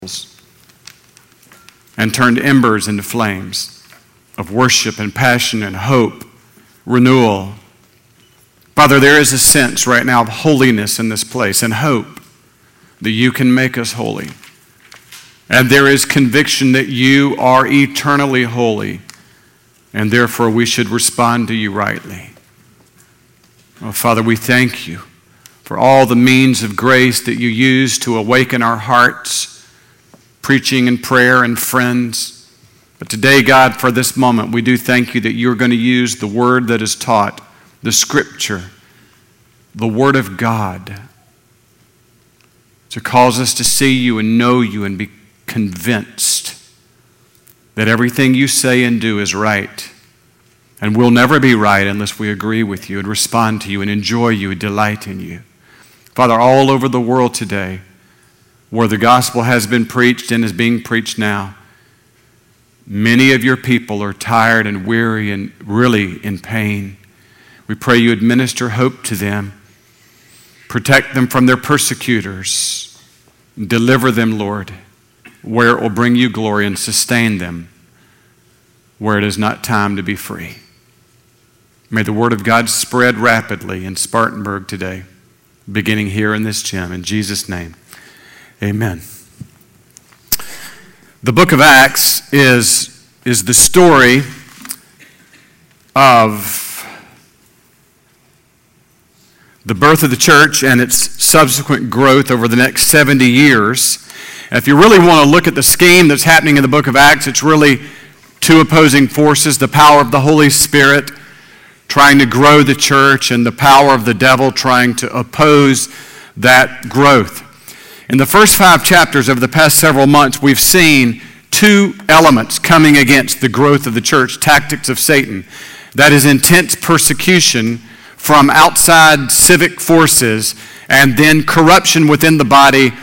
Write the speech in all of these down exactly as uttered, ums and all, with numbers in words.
and turned embers into flames of worship and passion and hope, renewal. Father, there is a sense right now of holiness in this place and hope that you can make us holy. And there is conviction that you are eternally holy, and therefore we should respond to you rightly. Oh, Father, we thank you for all the means of grace that you use to awaken our hearts, preaching and prayer and friends. But today, God, for this moment, we do thank you that you're going to use the word that is taught, the scripture, the word of God, to cause us to see you and know you and be convinced that everything you say and do is right. And we'll never be right unless we agree with you and respond to you and enjoy you and delight in you. Father, all over the world today, where the gospel has been preached and is being preached now, many of your people are tired and weary and really in pain. We pray you administer hope to them, protect them from their persecutors, deliver them, Lord, where it will bring you glory, and sustain them where it is not time to be free. May the word of God spread rapidly in Spartanburg today, beginning here in this gym. In Jesus' name, amen. The book of Acts is, is the story of the birth of the church and its subsequent growth over the next seventy years. If you really want to look at the scheme that's happening in the book of Acts, it's really two opposing forces: the power of the Holy Spirit trying to grow the church, and the power of the devil trying to oppose that growth. In the first five chapters of the past several months, we've seen two elements coming against the growth of the church, tactics of Satan. That is intense persecution from outside civic forces, and then corruption within the body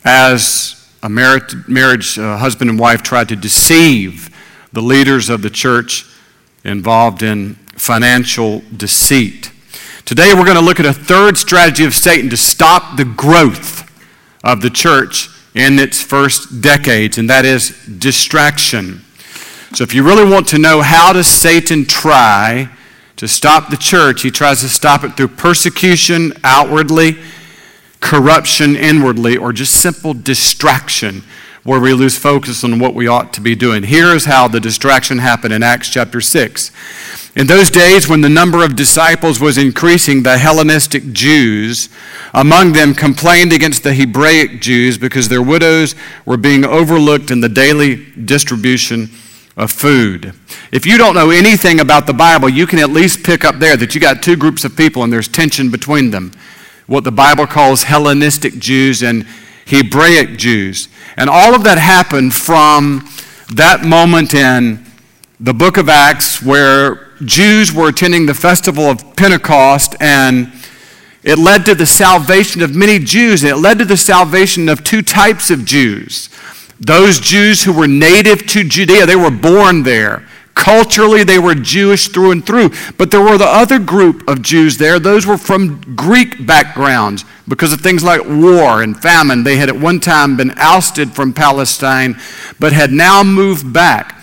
as a marriage, marriage uh, husband and wife tried to deceive the leaders of the church involved in financial deceit. Today we're going to look at a third strategy of Satan to stop the growth of the church in its first decades, and that is distraction. So if you really want to know how does Satan try to stop the church, he tries to stop it through persecution outwardly, corruption inwardly, or just simple distraction where we lose focus on what we ought to be doing. Here is how the distraction happened in Acts chapter six. In those days when the number of disciples was increasing, the Hellenistic Jews among them complained against the Hebraic Jews because their widows were being overlooked in the daily distribution of food. If you don't know anything about the Bible, you can at least pick up there that you got two groups of people and there's tension between them. What the Bible calls Hellenistic Jews and Hebraic Jews. And all of that happened from that moment in the book of Acts where Jews were attending the festival of Pentecost, and it led to the salvation of many Jews, and it led to the salvation of two types of Jews. Those Jews who were native to Judea, they were born there. Culturally, they were Jewish through and through. But there were the other group of Jews there. Those were from Greek backgrounds because of things like war and famine. They had at one time been ousted from Palestine, but had now moved back.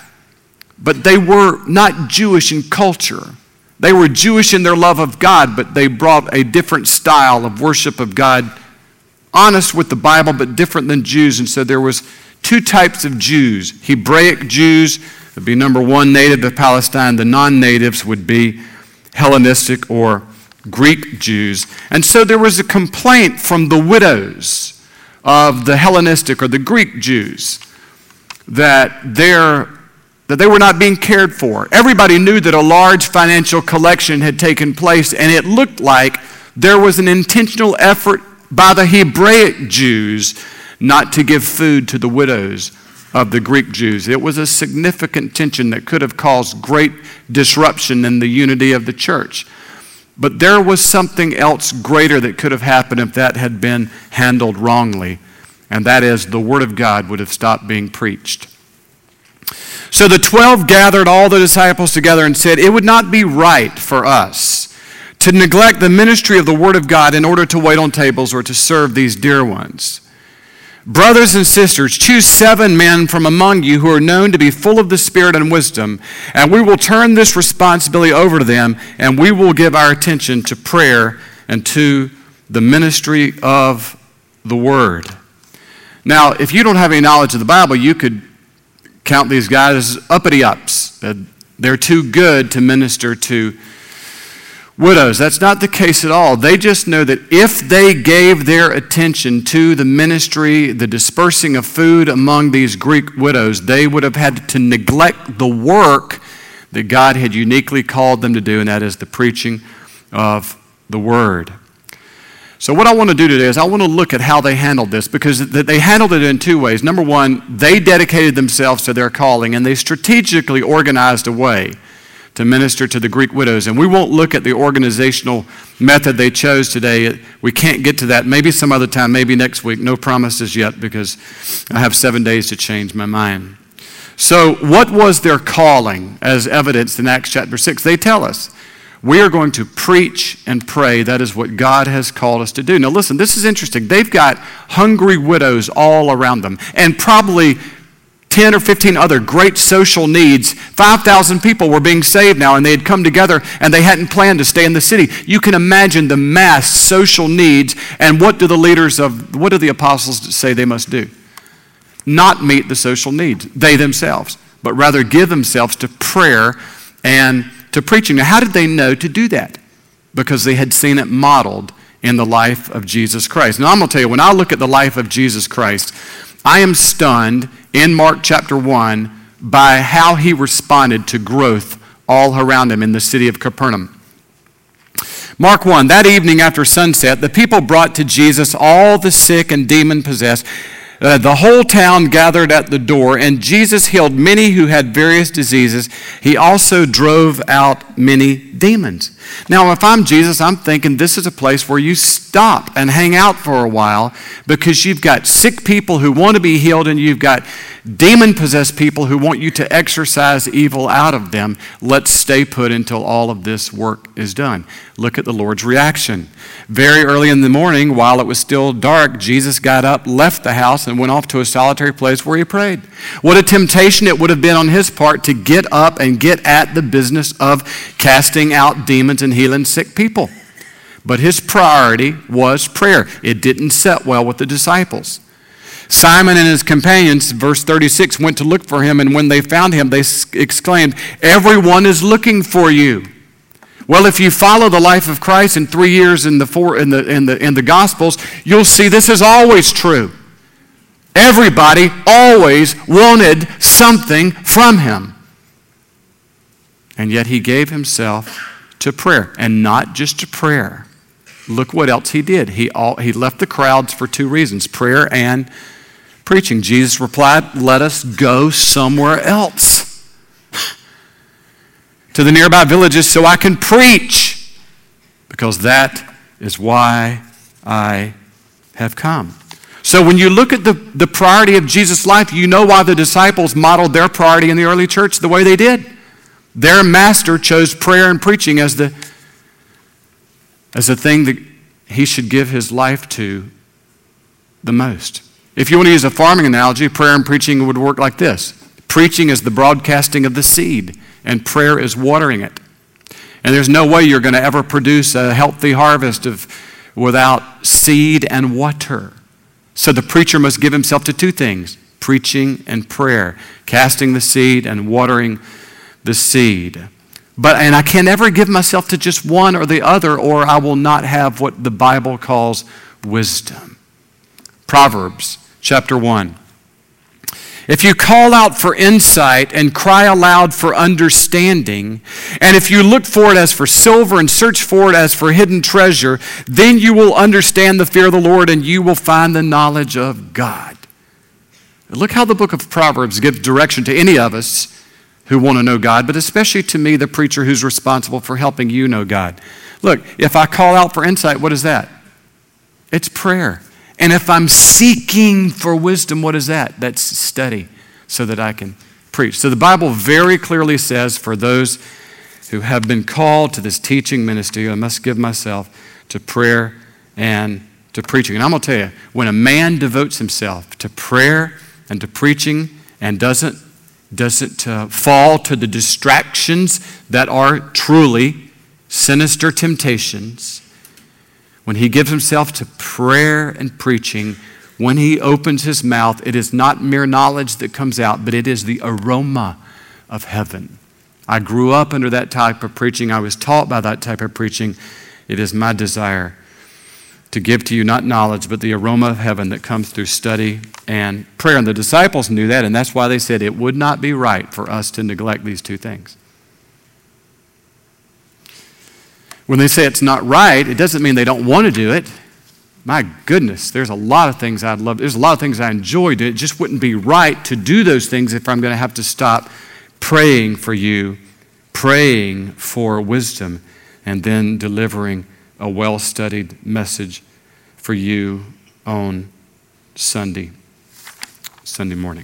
But they were not Jewish in culture. They were Jewish in their love of God, but they brought a different style of worship of God, honest with the Bible, but different than Jews. And so there was two types of Jews. Hebraic Jews would be number one, native of Palestine. The non-natives would be Hellenistic or Greek Jews. And so there was a complaint from the widows of the Hellenistic or the Greek Jews that their that they were not being cared for. Everybody knew that a large financial collection had taken place, and it looked like there was an intentional effort by the Hebraic Jews not to give food to the widows of the Greek Jews. It was a significant tension that could have caused great disruption in the unity of the church. But there was something else greater that could have happened if that had been handled wrongly, and that is the Word of God would have stopped being preached. So the twelve gathered all the disciples together and said, "It would not be right for us to neglect the ministry of the Word of God in order to wait on tables or to serve these dear ones. brothers and sisters, choose seven men from among you who are known to be full of the Spirit and wisdom, and we will turn this responsibility over to them, and we will give our attention to prayer and to the ministry of the Word. Now, if you don't have any knowledge of the Bible, you could count these guys as uppity-ups. They're too good to minister to widows. That's not the case at all. They just know that if they gave their attention to the ministry, the dispersing of food among these Greek widows, they would have had to neglect the work that God had uniquely called them to do, and that is the preaching of the Word. So what I want to do today is I want to look at how they handled this, because they handled it in two ways. Number one, they dedicated themselves to their calling, and they strategically organized a way to minister to the Greek widows. And we won't look at the organizational method they chose today. We can't get to that. Maybe some other time, maybe next week. No promises yet, because I have seven days to change my mind. So what was their calling as evidenced in Acts chapter six? They tell us, we are going to preach and pray. That is what God has called us to do. Now listen, this is interesting. They've got hungry widows all around them, and probably ten or fifteen other great social needs. five thousand people were being saved now, and they had come together, and they hadn't planned to stay in the city. You can imagine the mass social needs, and what do the leaders of, what do the apostles say they must do? Not meet the social needs, they themselves, but rather give themselves to prayer and to preaching. Now, how did they know to do that? Because they had seen it modeled in the life of Jesus Christ. Now, I'm going to tell you, when I look at the life of Jesus Christ, I am stunned in Mark chapter one by how he responded to growth all around him in the city of Capernaum. Mark one, that evening after sunset, the people brought to Jesus all the sick and demon-possessed. Uh, the whole town gathered at the door, and Jesus healed many who had various diseases. He also drove out many demons. Now, if I'm Jesus, I'm thinking this is a place where you stop and hang out for a while, because you've got sick people who want to be healed, and you've got demon-possessed people who want you to exorcise evil out of them. Let's stay put until all of this work is done. Look at the Lord's reaction. Very early in the morning, while it was still dark, Jesus got up, left the house, and went off to a solitary place where he prayed. What a temptation it would have been on his part to get up and get at the business of casting out demons and healing sick people. But his priority was prayer. It didn't set well with the disciples. Simon and his companions, verse thirty-six, went to look for him, and when they found him, they exclaimed, "Everyone is looking for you." Well, if you follow the life of Christ in three years in the four in the in the in the Gospels, you'll see this is always true. Everybody always wanted something from him. And yet he gave himself to prayer, and not just to prayer. Look what else he did. He all, he left the crowds for two reasons, prayer and preaching. Jesus replied, "Let us go somewhere else to the nearby villages so I can preach, because that is why I have come." So when you look at the, the priority of Jesus' life, you know why the disciples modeled their priority in the early church the way they did. Their master chose prayer and preaching as the, as the thing that he should give his life to the most. If you want to use a farming analogy, prayer and preaching would work like this. Preaching is the broadcasting of the seed, and prayer is watering it. And there's no way you're going to ever produce a healthy harvest of, without seed and water. So the preacher must give himself to two things, preaching and prayer, casting the seed and watering the seed. But, and I can never give myself to just one or the other, or I will not have what the Bible calls wisdom. Proverbs chapter one. If you call out for insight and cry aloud for understanding, and if you look for it as for silver and search for it as for hidden treasure, then you will understand the fear of the Lord, and you will find the knowledge of God. Look how the book of Proverbs gives direction to any of us who want to know God, but especially to me, the preacher who's responsible for helping you know God. Look, if I call out for insight, what is that? It's prayer. And if I'm seeking for wisdom, what is that? That's study so that I can preach. So the Bible very clearly says, for those who have been called to this teaching ministry, I must give myself to prayer and to preaching. And I'm going to tell you, when a man devotes himself to prayer and to preaching and doesn't, doesn't uh, fall to the distractions that are truly sinister temptations, when he gives himself to prayer and preaching, when he opens his mouth, it is not mere knowledge that comes out, but it is the aroma of heaven. I grew up under that type of preaching. I was taught by that type of preaching. It is my desire to give to you not knowledge, but the aroma of heaven that comes through study and prayer. And the disciples knew that, and that's why they said it would not be right for us to neglect these two things. When they say it's not right, it doesn't mean they don't want to do it. My goodness, there's a lot of things I'd love. There's a lot of things I enjoy doing. It just wouldn't be right to do those things if I'm going to have to stop praying for you, praying for wisdom, and then delivering a well-studied message for you on Sunday, Sunday morning.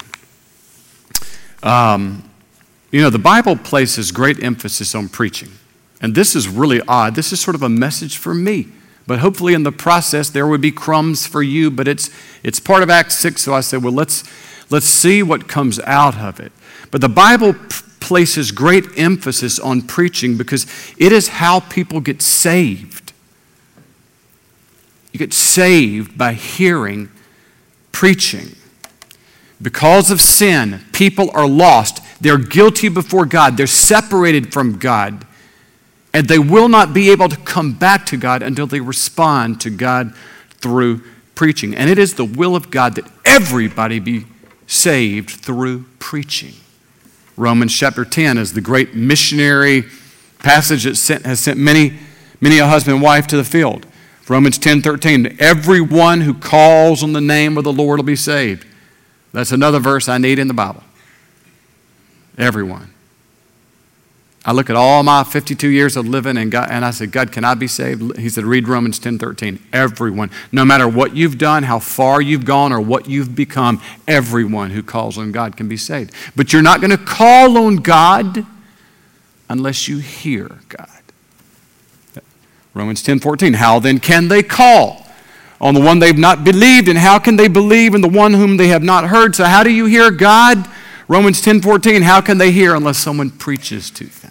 Um, you know, the Bible places great emphasis on preaching. And this is really odd. This is sort of a message for me. But hopefully in the process there would be crumbs for you. But it's it's part of Acts six, so I said, well, let's, let's see what comes out of it. But the Bible p- places great emphasis on preaching because it is how people get saved. You get saved by hearing preaching. Because of sin, people are lost. They're guilty before God. They're separated from God. And they will not be able to come back to God until they respond to God through preaching. And it is the will of God that everybody be saved through preaching. Romans chapter ten is the great missionary passage that sent, has sent many, many a husband and wife to the field. Romans ten thirteen, everyone who calls on the name of the Lord will be saved. That's another verse I need in the Bible. Everyone. I look at all my fifty-two years of living and God, and I said, God, can I be saved? He said, read Romans ten thirteen. Everyone, no matter what you've done, how far you've gone, or what you've become, everyone who calls on God can be saved. But you're not going to call on God unless you hear God. Romans ten fourteen, how then can they call on the one they've not believed, and how can they believe in the one whom they have not heard? So how do you hear God? Romans ten fourteen, how can they hear unless someone preaches to them?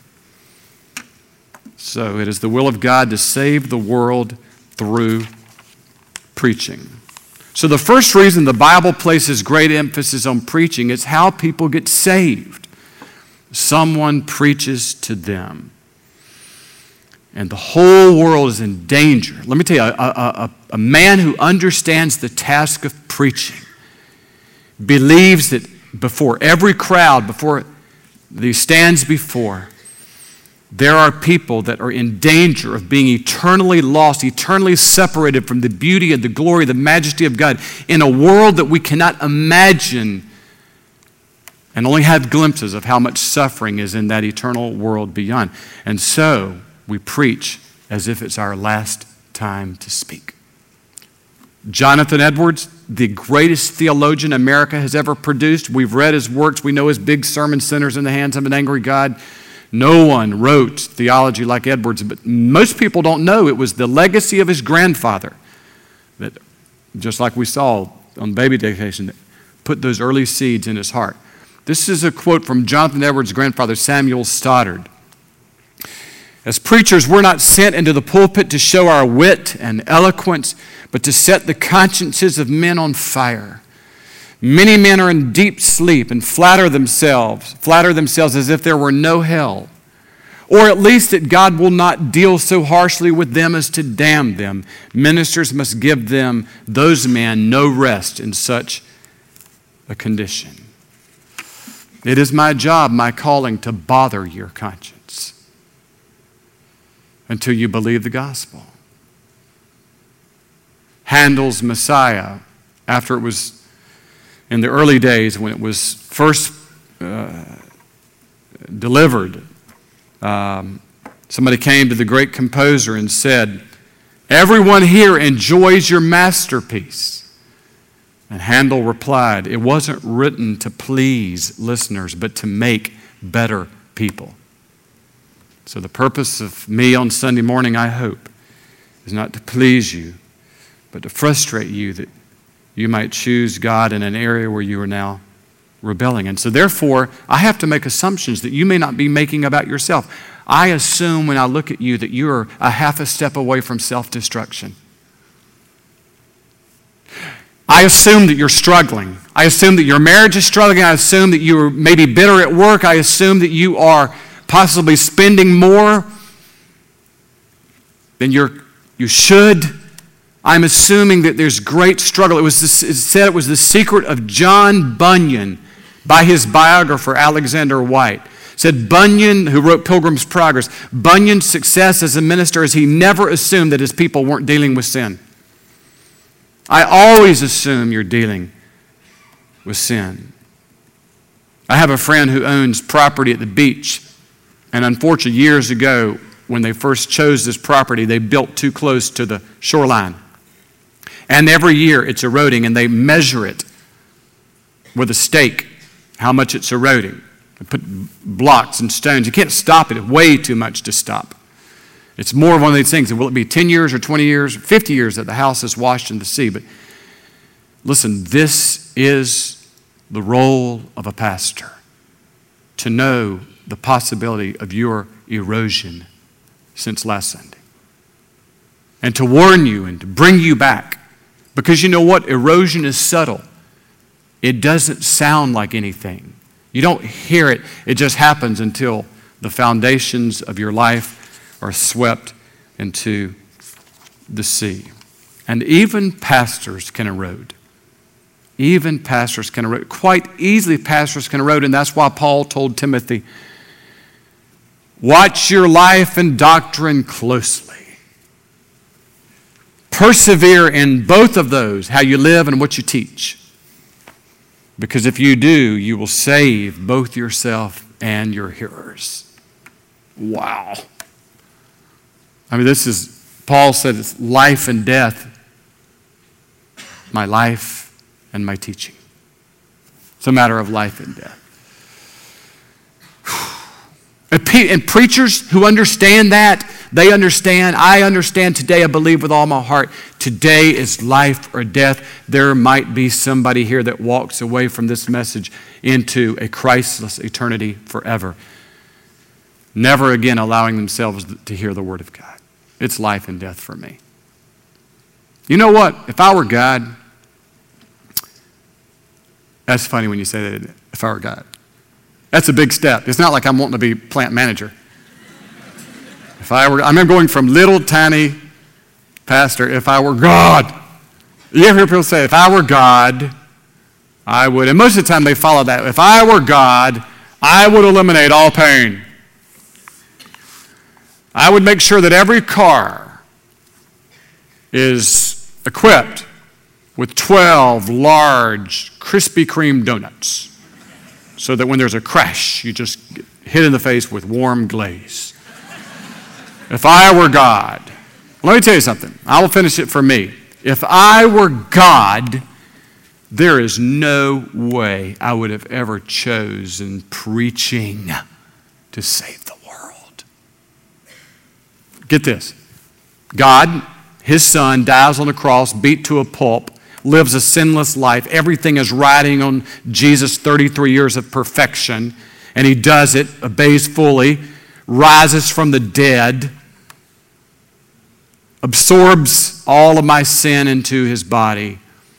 So it is the will of God to save the world through preaching. So the first reason the Bible places great emphasis on preaching is how people get saved. Someone preaches to them. And the whole world is in danger. Let me tell you, a, a, a, a man who understands the task of preaching believes that before every crowd, before he stands before, there are people that are in danger of being eternally lost, eternally separated from the beauty and the glory, the majesty of God in a world that we cannot imagine and only have glimpses of how much suffering is in that eternal world beyond. And so we preach as if it's our last time to speak. Jonathan Edwards, the greatest theologian America has ever produced. We've read his works. We know his big sermon, Sinners in the Hands of an Angry God. No one wrote theology like Edwards, but most people don't know it was the legacy of his grandfather that, just like we saw on baby dedication, that put those early seeds in his heart. This is a quote from Jonathan Edwards' grandfather, Samuel Stoddard. As preachers, we're not sent into the pulpit to show our wit and eloquence, but to set the consciences of men on fire. Many men are in deep sleep and flatter themselves, flatter themselves as if there were no hell, or at least that God will not deal so harshly with them as to damn them. Ministers must give them, those men, no rest in such a condition. It is my job, my calling, to bother your conscience until you believe the gospel. Handel's Messiah, after it was in the early days when it was first uh, delivered, um, somebody came to the great composer and said, everyone here enjoys your masterpiece. And Handel replied, it wasn't written to please listeners, but to make better people. So the purpose of me on Sunday morning, I hope, is not to please you, but to frustrate you that you might choose God in an area where you are now rebelling. And so therefore, I have to make assumptions that you may not be making about yourself. I assume when I look at you that you are a half a step away from self-destruction. I assume that you're struggling. I assume that your marriage is struggling. I assume that you are maybe bitter at work. I assume that you are possibly spending more than you're, you should. I'm assuming that there's great struggle. It was this, it said it was the secret of John Bunyan by his biographer, Alexander White. It said Bunyan, who wrote Pilgrim's Progress, Bunyan's success as a minister is he never assumed that his people weren't dealing with sin. I always assume you're dealing with sin. I have a friend who owns property at the beach, and unfortunately, years ago, when they first chose this property, they built too close to the shoreline. And every year it's eroding, and they measure it with a stake, how much it's eroding. They put blocks and stones. You can't stop it. It's way too much to stop. It's more of one of these things. Will it be ten years or twenty years or fifty years that the house is washed in the sea? But listen, this is the role of a pastor, to know the possibility of your erosion since last Sunday, and to warn you and to bring you back. Because you know what? Erosion is subtle. It doesn't sound like anything. You don't hear it. It just happens until the foundations of your life are swept into the sea. And even pastors can erode. Even pastors can erode. Quite easily pastors can erode, and that's why Paul told Timothy, watch your life and doctrine closely. Persevere in both of those, how you live and what you teach. Because if you do, you will save both yourself and your hearers. Wow. I mean, this is, Paul said it's life and death, my life and my teaching. It's a matter of life and death. And preachers who understand that, they understand, I understand today, I believe with all my heart, today is life or death. There might be somebody here that walks away from this message into a Christless eternity forever, never again allowing themselves to hear the word of God. It's life and death for me. You know what? If I were God, that's funny when you say that, isn't it? If I were God. That's a big step. It's not like I'm wanting to be plant manager. If I were, I'm going from little tiny pastor, if I were God. You ever hear people say, if I were God, I would, and most of the time they follow that. If I were God, I would eliminate all pain. I would make sure that every car is equipped with twelve large Krispy Kreme donuts so that when there's a crash, you just get hit in the face with warm glaze. If I were God, let me tell you something. I will finish it for me. If I were God, there is no way I would have ever chosen preaching to save the world. Get this. God, his son, dies on the cross, beat to a pulp, lives a sinless life. Everything is riding on Jesus' thirty-three years of perfection, and he does it, obeys fully, rises from the dead, absorbs all of my sin into his body,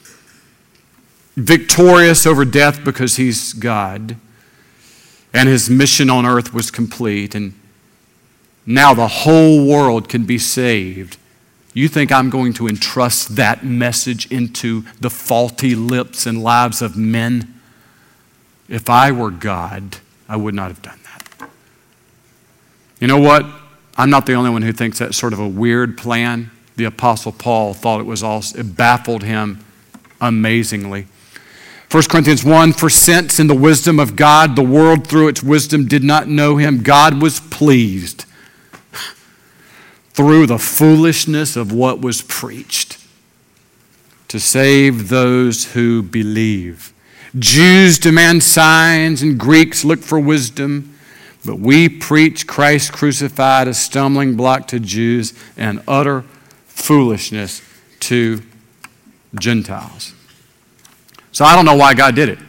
victorious over death because he's God, and his mission on earth was complete, and now the whole world can be saved. You think I'm going to entrust that message into the faulty lips and lives of men? If I were God, I would not have done that. You know what? I'm not the only one who thinks that's sort of a weird plan. The Apostle Paul thought it was also, it baffled him amazingly. First Corinthians one, for since in the wisdom of God, the world through its wisdom did not know him, God was pleased through the foolishness of what was preached to save those who believe. Jews demand signs and Greeks look for wisdom. But we preach Christ crucified, a stumbling block to Jews and utter foolishness to Gentiles. So I don't know why God did it.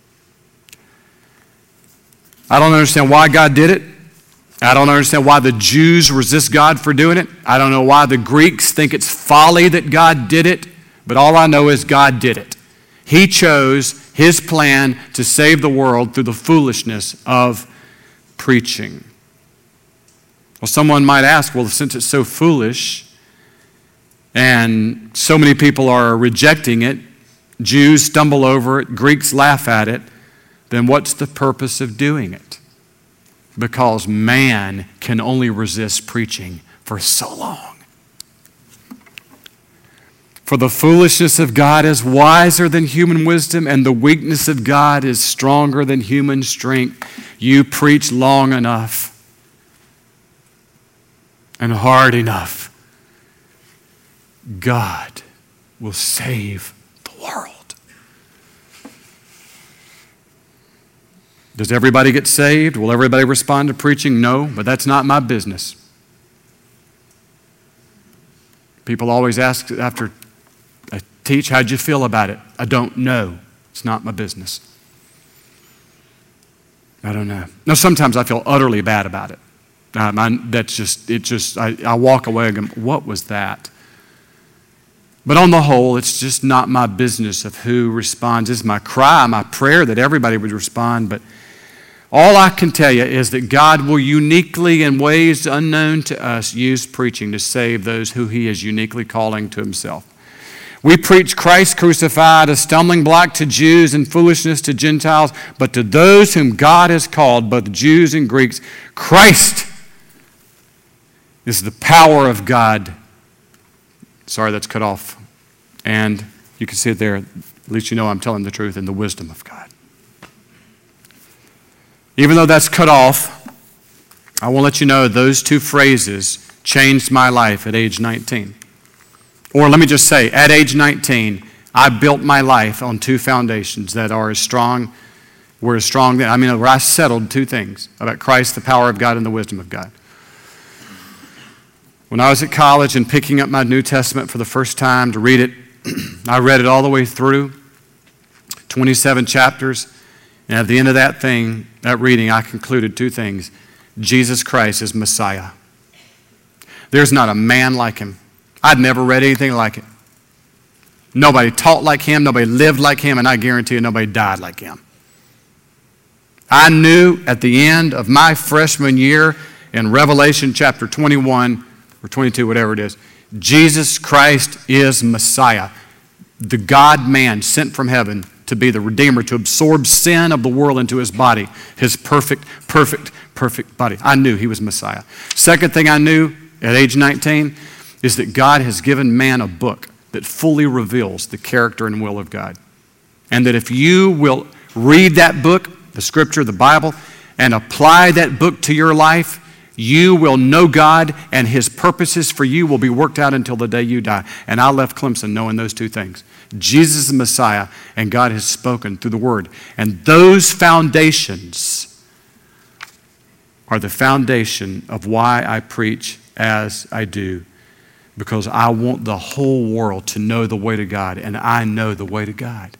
I don't understand why God did it. I don't understand why the Jews resist God for doing it. I don't know why the Greeks think it's folly that God did it. But all I know is God did it. He chose his plan to save the world through the foolishness of preaching. Well, someone might ask, well, since it's so foolish and so many people are rejecting it, Jews stumble over it, Greeks laugh at it, then what's the purpose of doing it? Because man can only resist preaching for so long. For the foolishness of God is wiser than human wisdom, and the weakness of God is stronger than human strength. You preach long enough and hard enough, God will save the world. Does everybody get saved? Will everybody respond to preaching? No, but that's not my business. People always ask after I teach, how'd you feel about it? I don't know. It's not my business. I don't know. No, sometimes I feel utterly bad about it. Um, I, that's just, it just, I, I walk away and go, what was that? But on the whole, it's just not my business of who responds. It's my cry, my prayer that everybody would respond. But all I can tell you is that God will uniquely, in ways unknown to us, use preaching to save those who he is uniquely calling to himself. We preach Christ crucified, a stumbling block to Jews and foolishness to Gentiles, but to those whom God has called, both Jews and Greeks, Christ is the power of God. Sorry, that's cut off. And you can see it there. At least you know I'm telling the truth, and the wisdom of God. Even though that's cut off, I want to let you know those two phrases changed my life at age nineteen. Or let me just say, at age nineteen, I built my life on two foundations that are as strong, were as strong, I mean, where I settled two things about Christ, the power of God, and the wisdom of God. When I was at college and picking up my New Testament for the first time to read it, I read it all the way through, twenty-seven chapters, and at the end of that thing, that reading, I concluded two things. Jesus Christ is Messiah. There's not a man like him. I'd never read anything like it. Nobody taught like him, nobody lived like him, and I guarantee you nobody died like him. I knew at the end of my freshman year in Revelation chapter twenty-one, or twenty-two, whatever it is, Jesus Christ is Messiah, the God-man sent from heaven to be the Redeemer, to absorb sin of the world into his body, his perfect, perfect, perfect body. I knew he was Messiah. Second thing I knew at age nineteen is that God has given man a book that fully reveals the character and will of God. And that if you will read that book, the scripture, the Bible, and apply that book to your life, you will know God, and his purposes for you will be worked out until the day you die. And I left Clemson knowing those two things. Jesus is the Messiah, and God has spoken through the Word. And those foundations are the foundation of why I preach as I do. Because I want the whole world to know the way to God, and I know the way to God.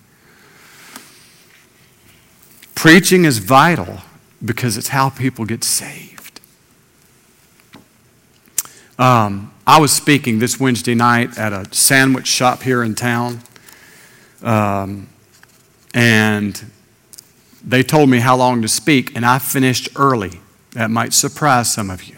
Preaching is vital because it's how people get saved. Um, I was speaking this Wednesday night at a sandwich shop here in town, um, and they told me how long to speak, and I finished early. That might surprise some of you.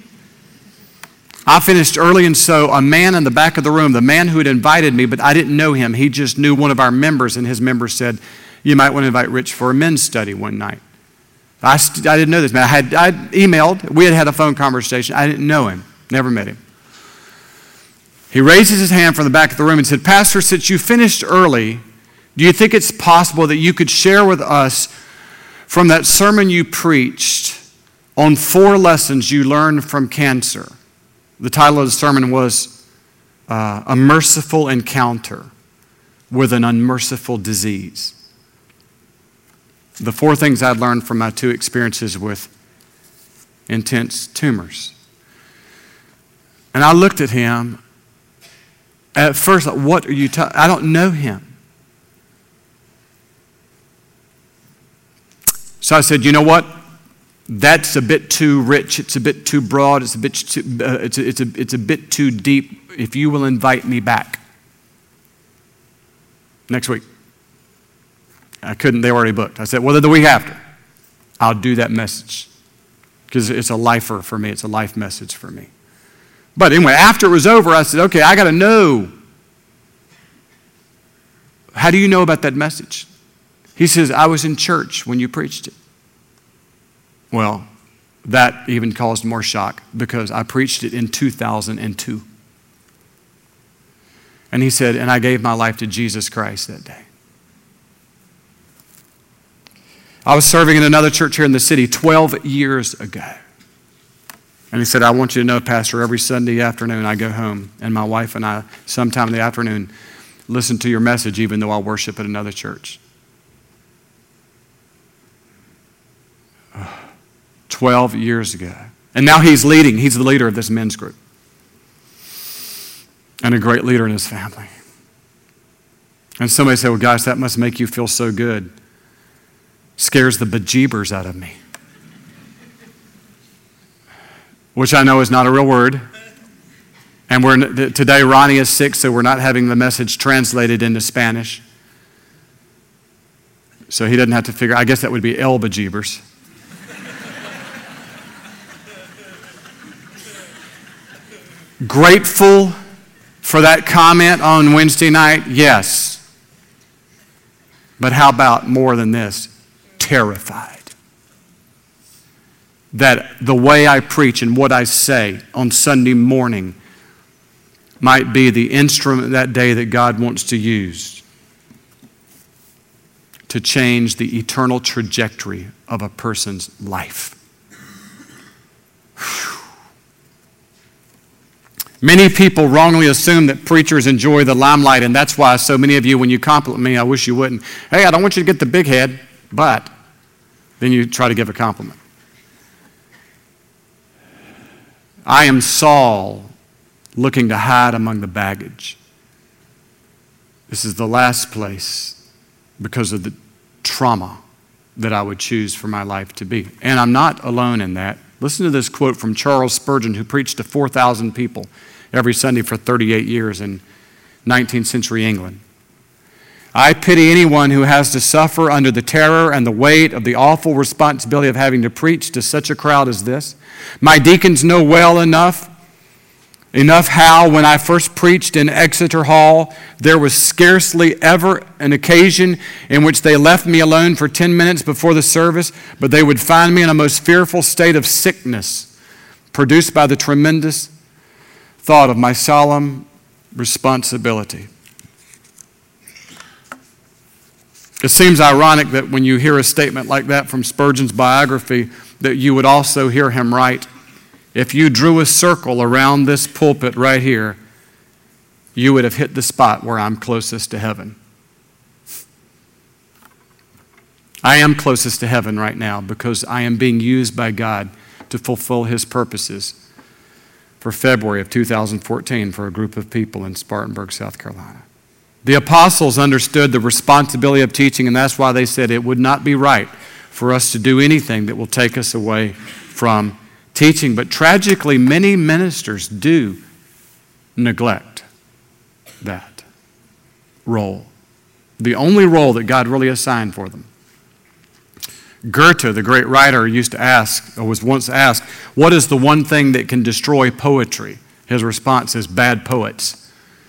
I finished early, and so a man in the back of the room, the man who had invited me, but I didn't know him, he just knew one of our members, and his member said, you might want to invite Rich for a men's study one night. I, st- I didn't know this man. I had I emailed, we had had a phone conversation. I didn't know him, never met him. He raises his hand from the back of the room and said, Pastor, since you finished early, do you think it's possible that you could share with us from that sermon you preached on four lessons you learned from cancer? The title of the sermon was uh, A Merciful Encounter with an Unmerciful Disease. The four things I'd learned from my two experiences with intense tumors. And I looked at him At first, like, what are you talking? I don't know him. So I said, you know what? That's a bit too rich. It's a bit too broad. It's a bit too, uh, it's, a, it's, a, it's a bit too deep. If you will invite me back next week. I couldn't. They were already booked. I said, well, the week after, I'll do that message because it's a lifer for me. It's a life message for me. But anyway, after it was over, I said, okay, I got to know. How do you know about that message? He says, I was in church when you preached it. Well, that even caused more shock because I preached it in two thousand two. And he said, and I gave my life to Jesus Christ that day. I was serving in another church here in the city twelve years ago. And he said, I want you to know, Pastor, every Sunday afternoon I go home, and my wife and I, sometime in the afternoon, listen to your message, even though I worship at another church. twelve years ago. And now he's leading. He's the leader of this men's group. And a great leader in his family. And somebody said, well, gosh, that must make you feel so good. Scares the bejeebers out of me. Which I know is not a real word. And we're today Ronnie is sick, so we're not having the message translated into Spanish. So he doesn't have to figure, I guess that would be el bejeebers. Grateful for that comment on Wednesday night? Yes. But how about more than this? Terrified. That the way I preach and what I say on Sunday morning might be the instrument that day that God wants to use to change the eternal trajectory of a person's life. Whew. Many people wrongly assume that preachers enjoy the limelight, and that's why so many of you, when you compliment me, I wish you wouldn't. Hey, I don't want you to get the big head, but then you try to give a compliment. I am Saul looking to hide among the baggage. This is the last place because of the trauma that I would choose for my life to be. And I'm not alone in that. Listen to this quote from Charles Spurgeon, who preached to four thousand people every Sunday for thirty-eight years in nineteenth century England. I pity anyone who has to suffer under the terror and the weight of the awful responsibility of having to preach to such a crowd as this. My deacons know well enough, enough how when I first preached in Exeter Hall, there was scarcely ever an occasion in which they left me alone for ten minutes before the service, but they would find me in a most fearful state of sickness, produced by the tremendous thought of my solemn responsibility. It seems ironic that when you hear a statement like that from Spurgeon's biography, that you would also hear him write, if you drew a circle around this pulpit right here, you would have hit the spot where I'm closest to heaven. I am closest to heaven right now because I am being used by God to fulfill His purposes for February of two thousand fourteen for a group of people in Spartanburg, South Carolina. The apostles understood the responsibility of teaching, and that's why they said it would not be right for us to do anything that will take us away from teaching. But tragically, many ministers do neglect that role, the only role that God really assigned for them. Goethe, the great writer, used to ask, or was once asked, what is the one thing that can destroy poetry? His response is bad poets.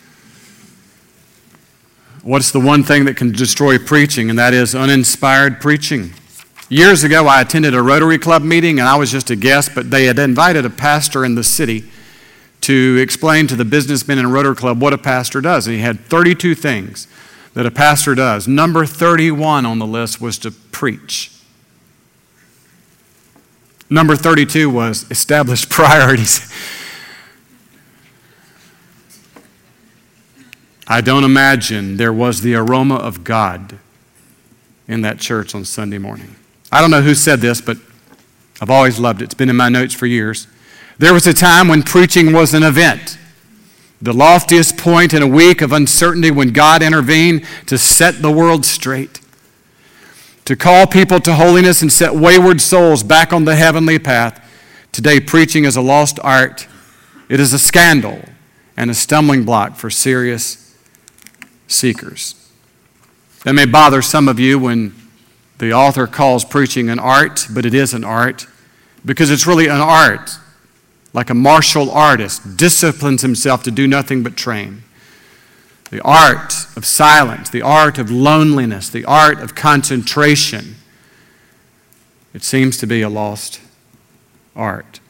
What's the one thing that can destroy preaching? And that is uninspired preaching. Years ago, I attended a Rotary Club meeting, and I was just a guest, but they had invited a pastor in the city to explain to the businessmen in a Rotary Club what a pastor does. And he had thirty-two things that a pastor does. Number thirty-one on the list was to preach. Number thirty-two was establish priorities. I don't imagine there was the aroma of God in that church on Sunday morning. I don't know who said this, but I've always loved it. It's been in my notes for years. There was a time when preaching was an event. the loftiest point in a week of uncertainty when God intervened to set the world straight, to call people to holiness and set wayward souls back on the heavenly path. Today, preaching is a lost art. It is a scandal and a stumbling block for serious seekers. That may bother some of you when the author calls preaching an art, but it is an art because it's really an art. Like a martial artist disciplines himself to do nothing but train. The art of silence, the art of loneliness, the art of concentration. It seems to be a lost art.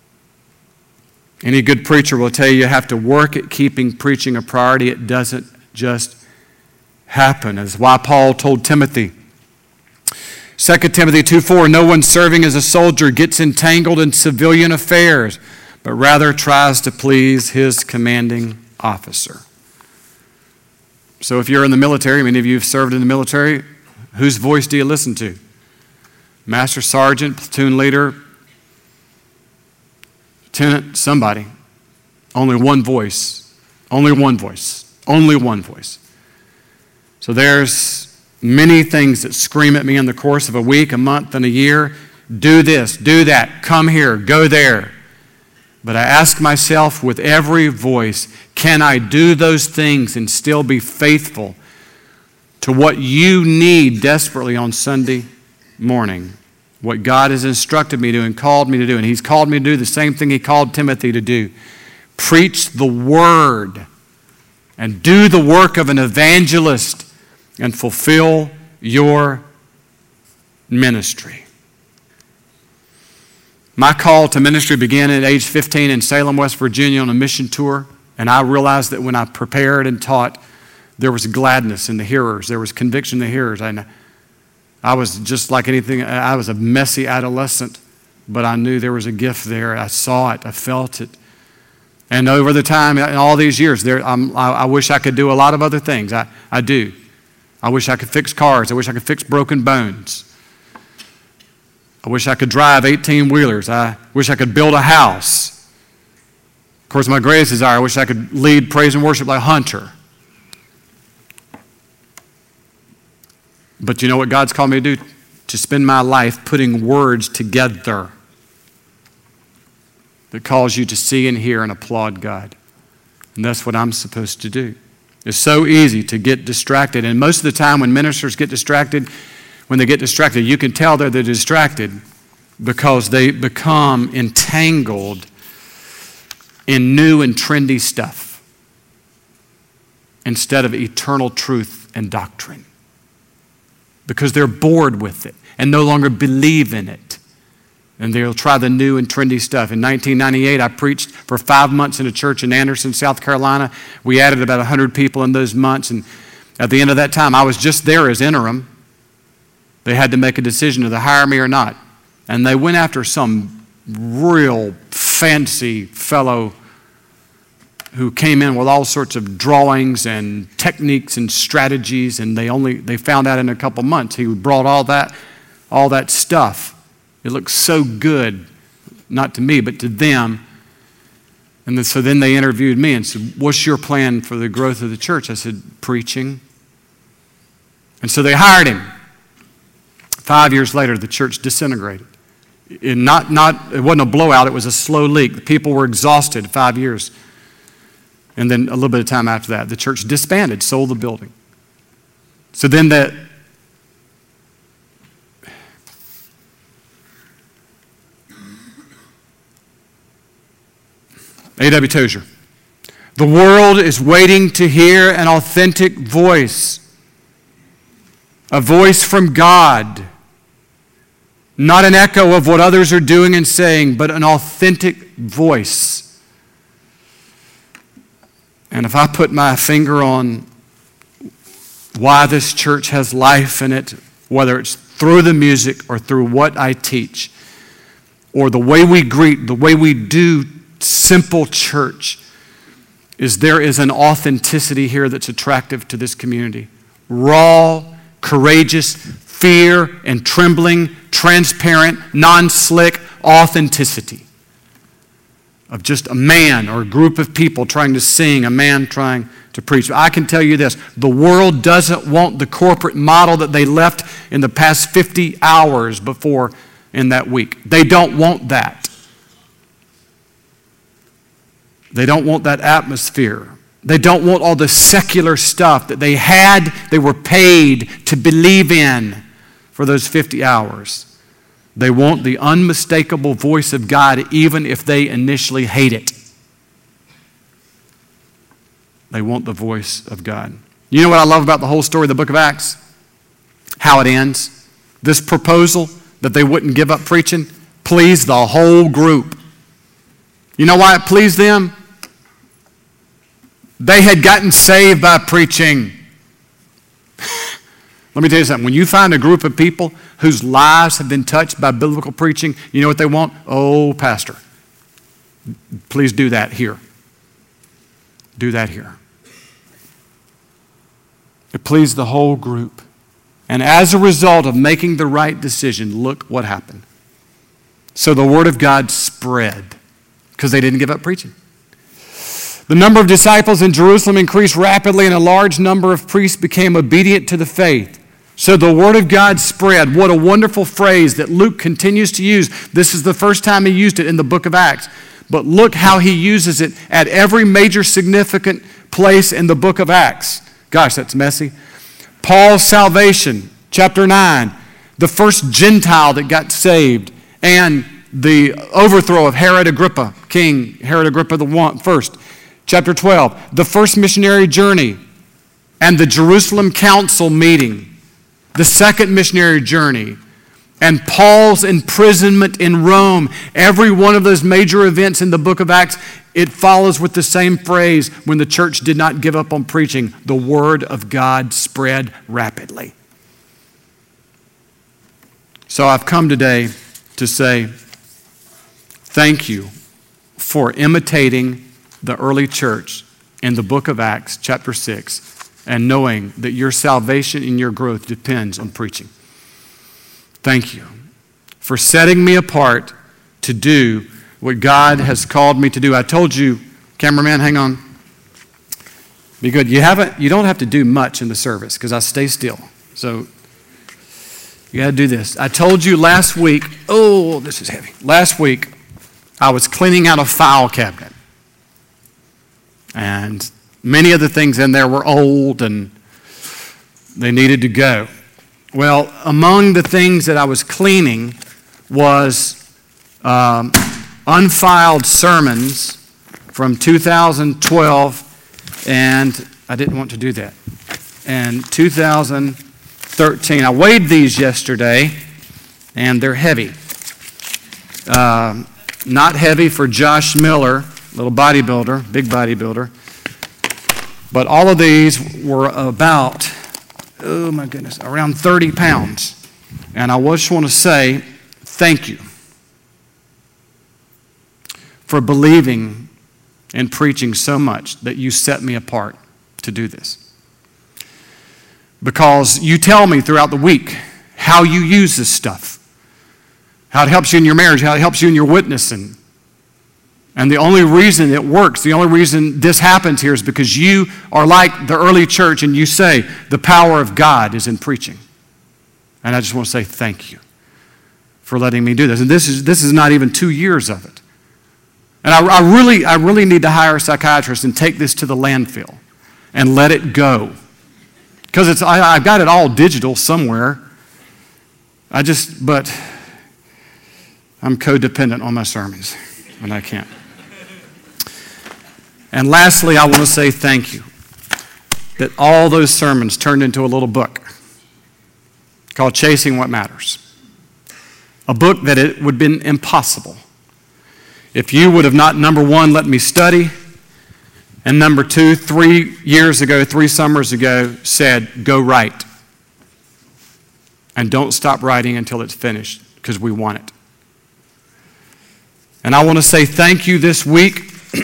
Any good preacher will tell you you have to work at keeping preaching a priority. It doesn't just happen. That's why Paul told Timothy, Second Timothy two four, no one serving as a soldier gets entangled in civilian affairs, but rather tries to please his commanding officer. So if you're in the military, many of you have served in the military, whose voice do you listen to? Master sergeant, platoon leader, lieutenant, somebody. Only one voice. Only one voice. Only one voice. So there's many things that scream at me in the course of a week, a month, and a year. Do this, do that, come here, go there. But I ask myself with every voice, can I do those things and still be faithful to what you need desperately on Sunday morning? What God has instructed me to and called me to do. And He's called me to do the same thing He called Timothy to do. Preach the Word and do the work of an evangelist and fulfill your ministry. My call to ministry began at age fifteen in Salem, West Virginia on a mission tour, and I realized that when I prepared and taught, there was gladness in the hearers. There was conviction in the hearers. I, I was just like anything, I was a messy adolescent, but I knew there was a gift there. I saw it, I felt it. And over the time, in all these years, there, I'm, I, I wish I could do a lot of other things. I, I do. I wish I could fix cars. I wish I could fix broken bones. I wish I could drive eighteen-wheelers. I wish I could build a house. Of course, my greatest desire, I wish I could lead praise and worship like Hunter. But you know what God's called me to do? To spend my life putting words together that calls you to see and hear and applaud God. And that's what I'm supposed to do. It's so easy to get distracted. And most of the time when ministers get distracted, when they get distracted, you can tell that they're distracted because they become entangled in new and trendy stuff instead of eternal truth and doctrine. Because they're bored with it and no longer believe in it. And they'll try the new and trendy stuff. In nineteen ninety-eight, I preached for five months in a church in Anderson, South Carolina. We added about one hundred people in those months. And at the end of that time, I was just there as interim. They had to make a decision to hire me or not. And they went after some real fancy fellow who came in with all sorts of drawings and techniques and strategies. And they only they found out in a couple months he brought all that, all that stuff. It looked so good, not to me, but to them. And then, so then they interviewed me and said, what's your plan for the growth of the church? I said, preaching. And so they hired him. Five years later, the church disintegrated. It, not, not, it wasn't a blowout, it was a slow leak. The people were exhausted five years. And then a little bit of time after that, the church disbanded, sold the building. So then that, A W Tozier. The world is waiting to hear an authentic voice. A voice from God. Not an echo of what others are doing and saying, but an authentic voice. And if I put my finger on why this church has life in it, whether it's through the music or through what I teach, or the way we greet, the way we do simple church, is there is an authenticity here that's attractive to this community. Raw, courageous, fear and trembling, transparent, non-slick authenticity. of just a man or a group of people trying to sing, a man trying to preach. I can tell you this, the world doesn't want the corporate model that they left in the past fifty hours before in that week. They don't want that. They don't want that atmosphere. They don't want all the secular stuff that they had, they were paid to believe in for those fifty hours. They want the unmistakable voice of God, even if they initially hate it. They want the voice of God. You know what I love about the whole story of the book of Acts? How it ends. This proposal that they wouldn't give up preaching pleased the whole group. You know why it pleased them? They had gotten saved by preaching. Let me tell you something. When you find a group of people whose lives have been touched by biblical preaching, you know what they want? Oh, pastor, please do that here. Do that here. It pleased the whole group. And as a result of making the right decision, look what happened. So the word of God spread because they didn't give up preaching. The number of disciples in Jerusalem increased rapidly, and a large number of priests became obedient to the faith. So the word of God spread. What a wonderful phrase that Luke continues to use. This is the first time he used it in the book of Acts. But look how he uses it at every major significant place in the book of Acts. Gosh, that's messy. Paul's salvation, chapter nine, the first Gentile that got saved, and the overthrow of Herod Agrippa, King Herod Agrippa the first. Chapter twelve, the first missionary journey and the Jerusalem council meeting, the second missionary journey, and Paul's imprisonment in Rome. Every one of those major events in the book of Acts, it follows with the same phrase: when the church did not give up on preaching, the word of God spread rapidly. So I've come today to say thank you for imitating the early church in the book of Acts, chapter six, and knowing that your salvation and your growth depends on preaching. Thank you for setting me apart to do what God has called me to do. I told you, cameraman, hang on. Be good. You haven't. You don't have to do much in the service because I stay still. So you got to do this. I told you last week. Oh, this is heavy. Last week, I was cleaning out a file cabinet. And many of the things in there were old and they needed to go. Well, among the things that I was cleaning was um, unfiled sermons from two thousand twelve, and I didn't want to do that, and two thousand thirteen. I weighed these yesterday, and they're heavy. Uh, not heavy for Josh Miller, little bodybuilder, big bodybuilder. But all of these were about, oh my goodness, around thirty pounds. And I just want to say thank you for believing and preaching so much that you set me apart to do this. Because you tell me throughout the week how you use this stuff, how it helps you in your marriage, how it helps you in your witnessing. And the only reason it works, the only reason this happens here is because you are like the early church and you say the power of God is in preaching. And I just want to say thank you for letting me do this. And this is this is not even two years of it. And I, I really I really need to hire a psychiatrist and take this to the landfill and let it go. Because it's I, I've got it all digital somewhere. I just, but I'm codependent on my sermons and I can't. And lastly, I want to say thank you that all those sermons turned into a little book called Chasing What Matters. A book that it would have been impossible if you would have not, number one, let me study, and number two, three years ago, three summers ago, said, go write. And don't stop writing until it's finished, because we want it. And I want to say thank you this week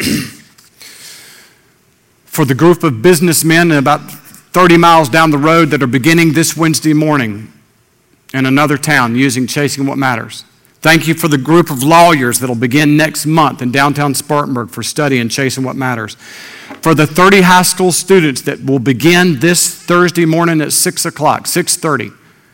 for the group of businessmen about thirty miles down the road that are beginning this Wednesday morning in another town using Chasing What Matters. Thank you for the group of lawyers that will begin next month in downtown Spartanburg for study and chasing what matters. For the thirty high school students that will begin this Thursday morning at six o'clock, six thirty,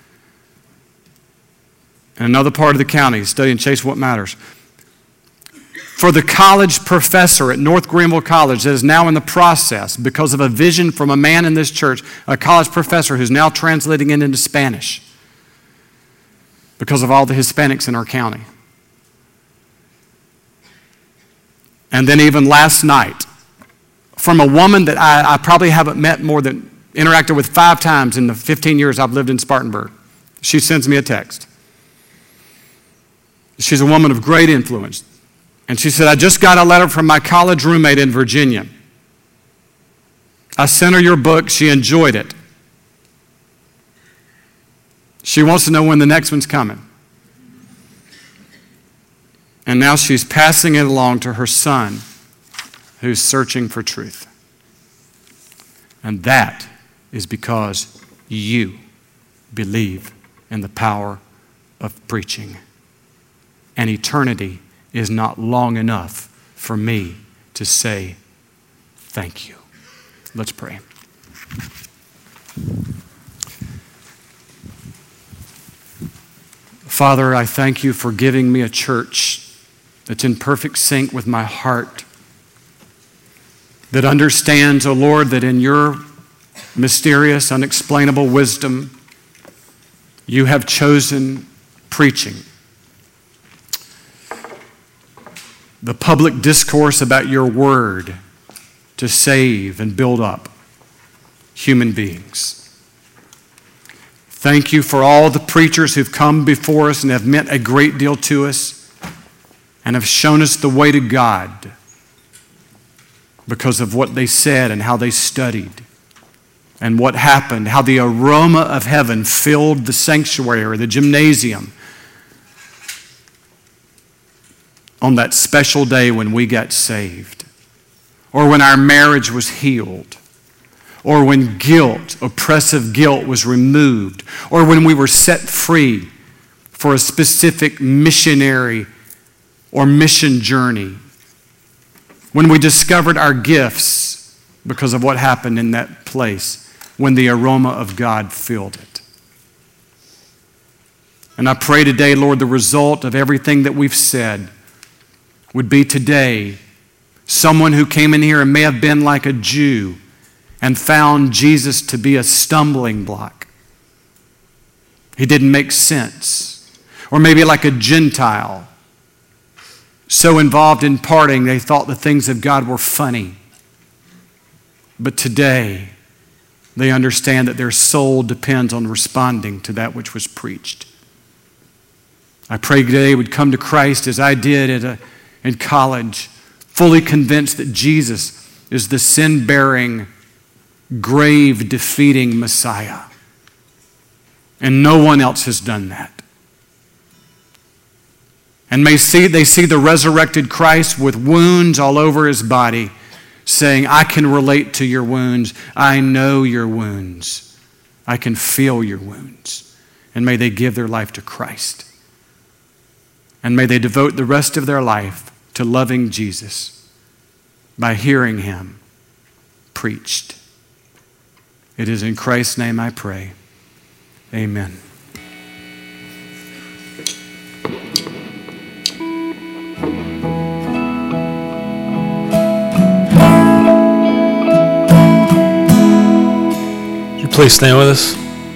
in another part of the county, study and chase what matters. For the college professor at North Greenville College that is now in the process, because of a vision from a man in this church, a college professor who's now translating it into Spanish because of all the Hispanics in our county. And then even last night, from a woman that I, I probably haven't met more than, interacted with five times in the fifteen years I've lived in Spartanburg. She sends me a text. She's a woman of great influence. And she said, I just got a letter from my college roommate in Virginia. I sent her your book. She enjoyed it. She wants to know when the next one's coming. And now she's passing it along to her son, who's searching for truth. And that is because you believe in the power of preaching. And eternity is not long enough for me to say thank you. Let's pray. Father, I thank you for giving me a church that's in perfect sync with my heart, that understands, O Lord, that in your mysterious, unexplainable wisdom, you have chosen preaching, the public discourse about your word, to save and build up human beings. Thank you for all the preachers who've come before us and have meant a great deal to us and have shown us the way to God because of what they said and how they studied and what happened, how the aroma of heaven filled the sanctuary or the gymnasium on that special day when we got saved, or when our marriage was healed, or when guilt, oppressive guilt, was removed, or when we were set free for a specific missionary or mission journey, when we discovered our gifts because of what happened in that place, when the aroma of God filled it. And I pray today, Lord, the result of everything that we've said would be today someone who came in here and may have been like a Jew and found Jesus to be a stumbling block. He didn't make sense. Or maybe like a Gentile, so involved in partying they thought the things of God were funny. But today, they understand that their soul depends on responding to that which was preached. I pray today they would come to Christ as I did at a, in college, fully convinced that Jesus is the sin-bearing, grave-defeating Messiah. And no one else has done that. And may see, they see the resurrected Christ with wounds all over his body, saying, I can relate to your wounds. I know your wounds. I can feel your wounds. And may they give their life to Christ. And may they devote the rest of their life to loving Jesus by hearing him preached. It is in Christ's name I pray. Amen. Would you please stand with us?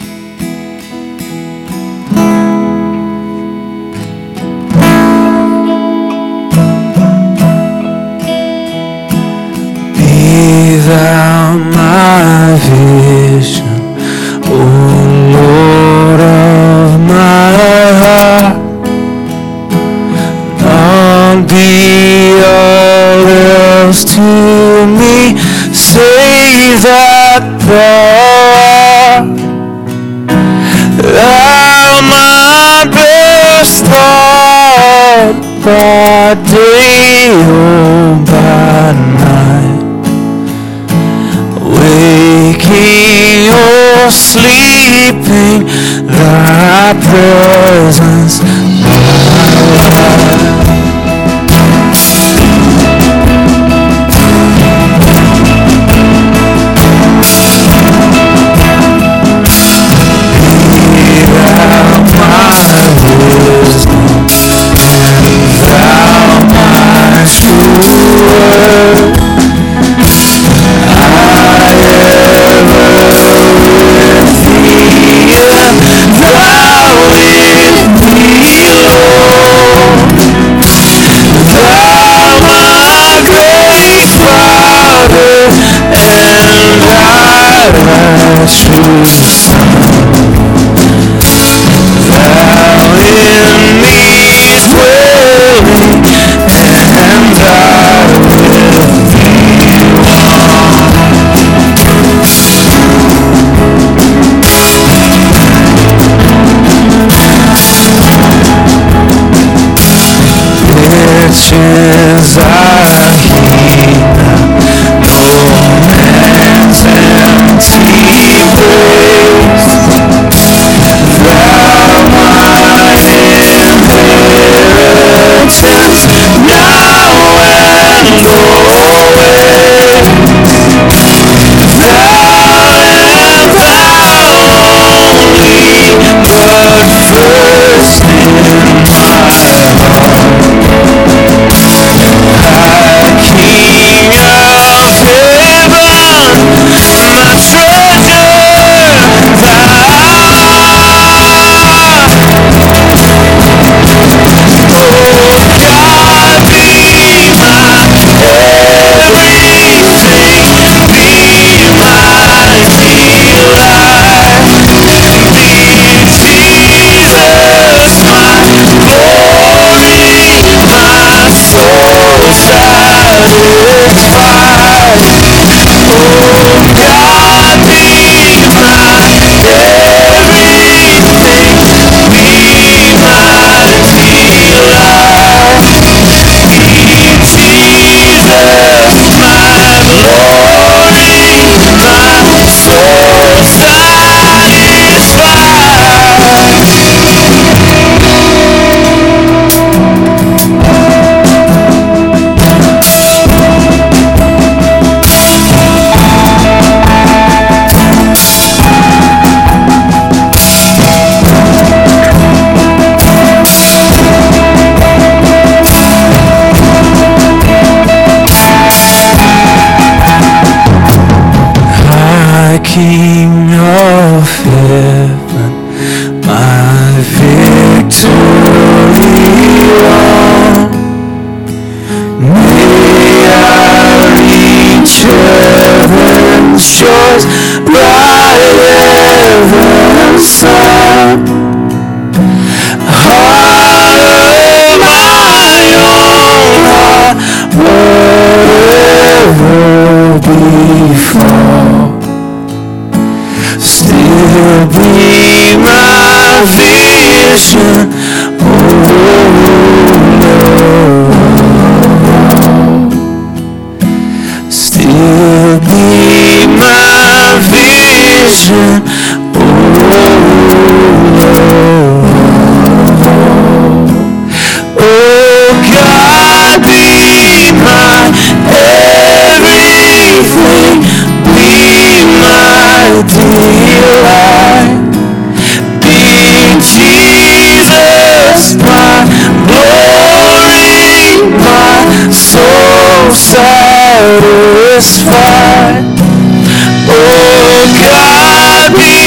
Be thou my vision, O Lord of my heart. Not be all else to me, save that thou art. Thou my best thought by day or by night, waking or sleeping, thy presence my Riches are here, no man's empty praise. Thou my inheritance, now and always. Thou and thou only, but first in my heart. King of heaven, my treasure, thou. Oh God, be my everything, be my delight, be Jesus, my glory, my soul satisfied. Oh God, be my everything, be my delight, be Jesus, my glory, my soul satisfied. King of heaven, my victory won. May I reach heaven's shores, bright heaven's sun. Heart of my own heart, whatever befall, still be my vision, oh Lord. Still be my vision, oh Lord. Oh God, be my everything, be my delight, be Jesus, my glory, my soul satisfied.